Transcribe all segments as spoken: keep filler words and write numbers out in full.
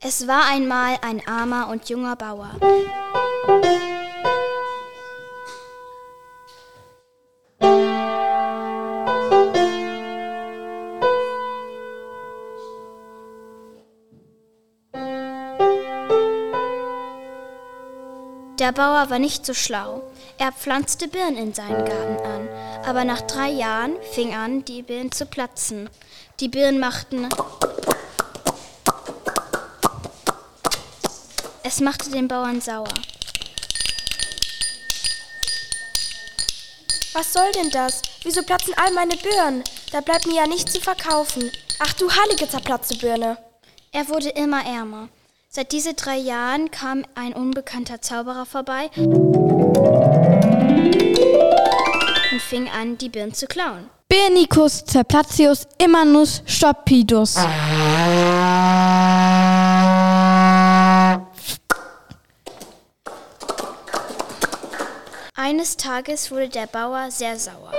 Es war einmal ein armer und junger Bauer. Der Bauer war nicht so schlau. Er pflanzte Birnen in seinen Garten an. Aber nach drei Jahren fing an, die Birnen zu platzen. Die Birnen machten... Es machte den Bauern sauer. Was soll denn das? Wieso platzen all meine Birnen? Da bleibt mir ja nichts zu verkaufen. Ach du heilige zerplatzte Birne. Er wurde immer ärmer. Seit diesen drei Jahren kam ein unbekannter Zauberer vorbei und fing an, die Birnen zu klauen. Birnicus zerplatzius immanus stupidus. Eines Tages wurde der Bauer sehr sauer.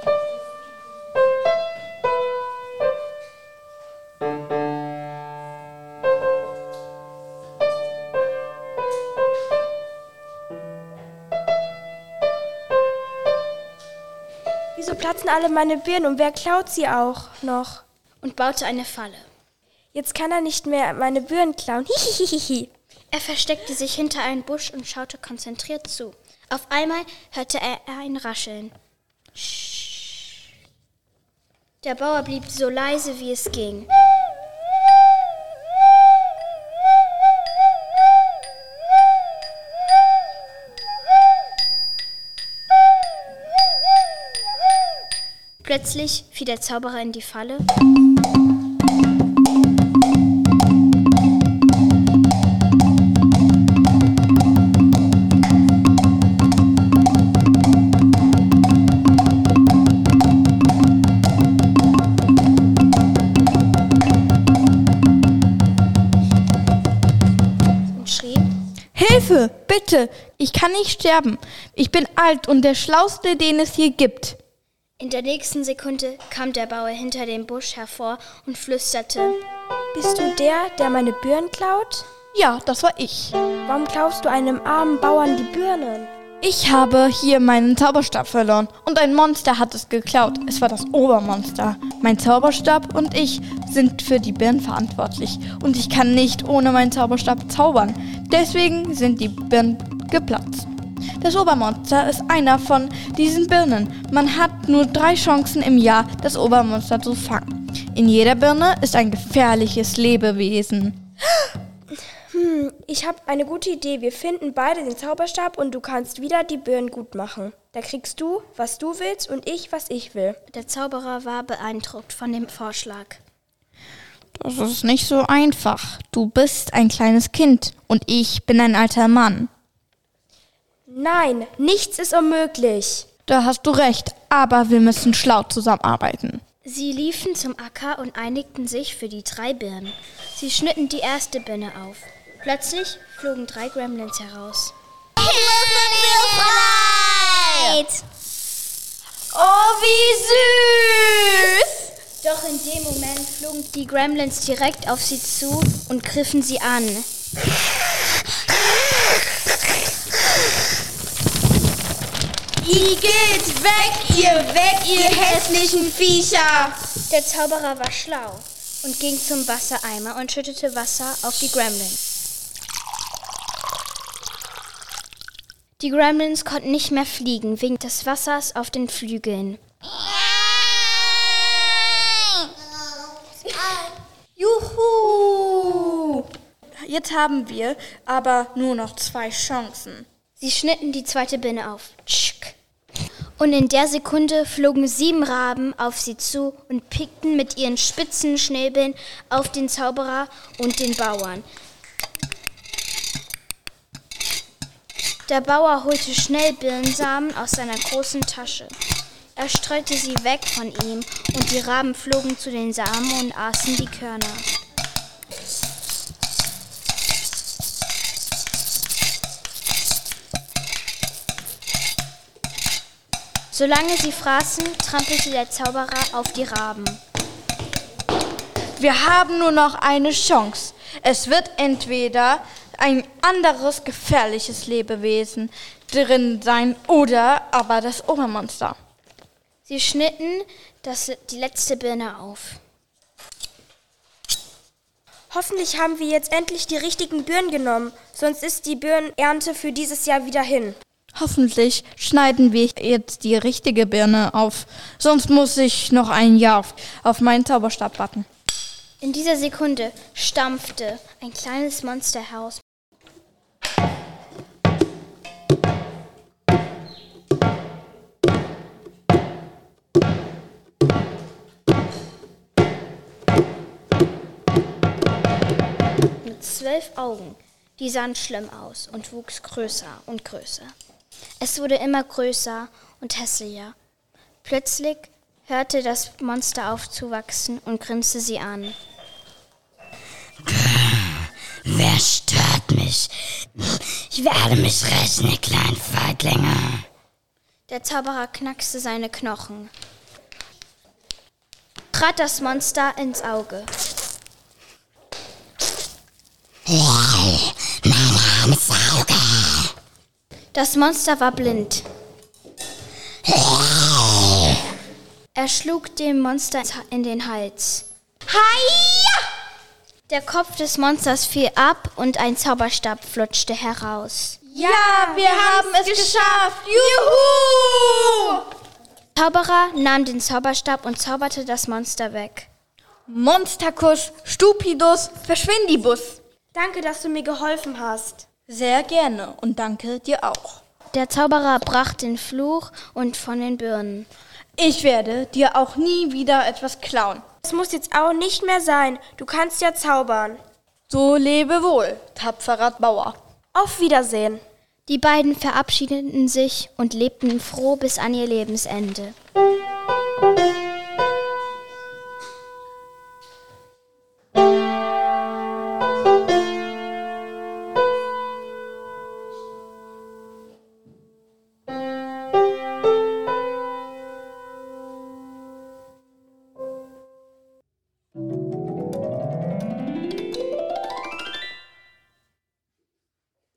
Wieso platzen alle meine Birnen und wer klaut sie auch noch? Und baute eine Falle. Jetzt kann er nicht mehr meine Birnen klauen. Hihihihi. Er versteckte sich hinter einen Busch und schaute konzentriert zu. Auf einmal hörte er ein Rascheln. Sch. Der Bauer blieb so leise, wie es ging. Plötzlich fiel der Zauberer in die Falle. Hilfe, bitte, ich kann nicht sterben. Ich bin alt und der Schlauste, den es hier gibt. In der nächsten Sekunde kam der Bauer hinter dem Busch hervor und flüsterte: Bist du der, der meine Birnen klaut? Ja, das war ich. Warum klaust du einem armen Bauern die Birnen? Ich habe hier meinen Zauberstab verloren und ein Monster hat es geklaut. Es war das Obermonster. Mein Zauberstab und ich sind für die Birnen verantwortlich und ich kann nicht ohne meinen Zauberstab zaubern. Deswegen sind die Birnen geplatzt. Das Obermonster ist einer von diesen Birnen. Man hat nur drei Chancen im Jahr, das Obermonster zu fangen. In jeder Birne ist ein gefährliches Lebewesen. Hm, ich habe eine gute Idee. Wir finden beide den Zauberstab und du kannst wieder die Birnen gut machen. Da kriegst du, was du willst und ich, was ich will. Der Zauberer war beeindruckt von dem Vorschlag. Das ist nicht so einfach. Du bist ein kleines Kind und ich bin ein alter Mann. Nein, nichts ist unmöglich. Da hast du recht, aber wir müssen schlau zusammenarbeiten. Sie liefen zum Acker und einigten sich für die drei Birnen. Sie schnitten die erste Birne auf. Plötzlich flogen drei Gremlins heraus. Hilfsbereit! Oh, wie süß! Doch in dem Moment flogen die Gremlins direkt auf sie zu und griffen sie an. Igitt, weg ihr, weg ihr hässlichen Viecher! Der Zauberer war schlau und ging zum Wassereimer und schüttete Wasser auf die Gremlins. Die Gremlins konnten nicht mehr fliegen wegen des Wassers auf den Flügeln. Juhu! Jetzt haben wir aber nur noch zwei Chancen. Sie schnitten die zweite Birne auf. Und in der Sekunde flogen sieben Raben auf sie zu und pickten mit ihren spitzen Schnäbeln auf den Zauberer und den Bauern. Der Bauer holte schnell Birnensamen aus seiner großen Tasche. Er streute sie weg von ihm und die Raben flogen zu den Samen und aßen die Körner. Solange sie fraßen, trampelte der Zauberer auf die Raben. Wir haben nur noch eine Chance. Es wird entweder ein anderes gefährliches Lebewesen drin sein oder aber das Obermonster. Sie schnitten das, die letzte Birne auf. Hoffentlich haben wir jetzt endlich die richtigen Birnen genommen, sonst ist die Birnenernte für dieses Jahr wieder hin. Hoffentlich schneiden wir jetzt die richtige Birne auf, sonst muss ich noch ein Jahr auf, auf meinen Zauberstab warten. In dieser Sekunde stampfte ein kleines Monster heraus. Mit zwölf Augen. Die sahen schlimm aus und wuchs größer und größer. Es wurde immer größer und hässlicher. Plötzlich hörte das Monster auf zu wachsen und grinste sie an. Wer stört mich? Ich werde mich rächen, ihr kleinen Feiglinge. Der Zauberer knackste seine Knochen. Trat das Monster ins Auge. Hey, mein armes Auge. Das Monster war blind. Hey. Er schlug dem Monster in den Hals. Hiya! Der Kopf des Monsters fiel ab und ein Zauberstab flutschte heraus. Ja, wir haben es geschafft! Juhu! Der Zauberer nahm den Zauberstab und zauberte das Monster weg. Monsterkuss, Stupidus, Verschwindibus. Danke, dass du mir geholfen hast. Sehr gerne und danke dir auch. Der Zauberer brach den Fluch und von den Birnen. Ich werde dir auch nie wieder etwas klauen. Das muss jetzt auch nicht mehr sein. Du kannst ja zaubern. So lebe wohl, tapferer Bauer. Auf Wiedersehen. Die beiden verabschiedeten sich und lebten froh bis an ihr Lebensende.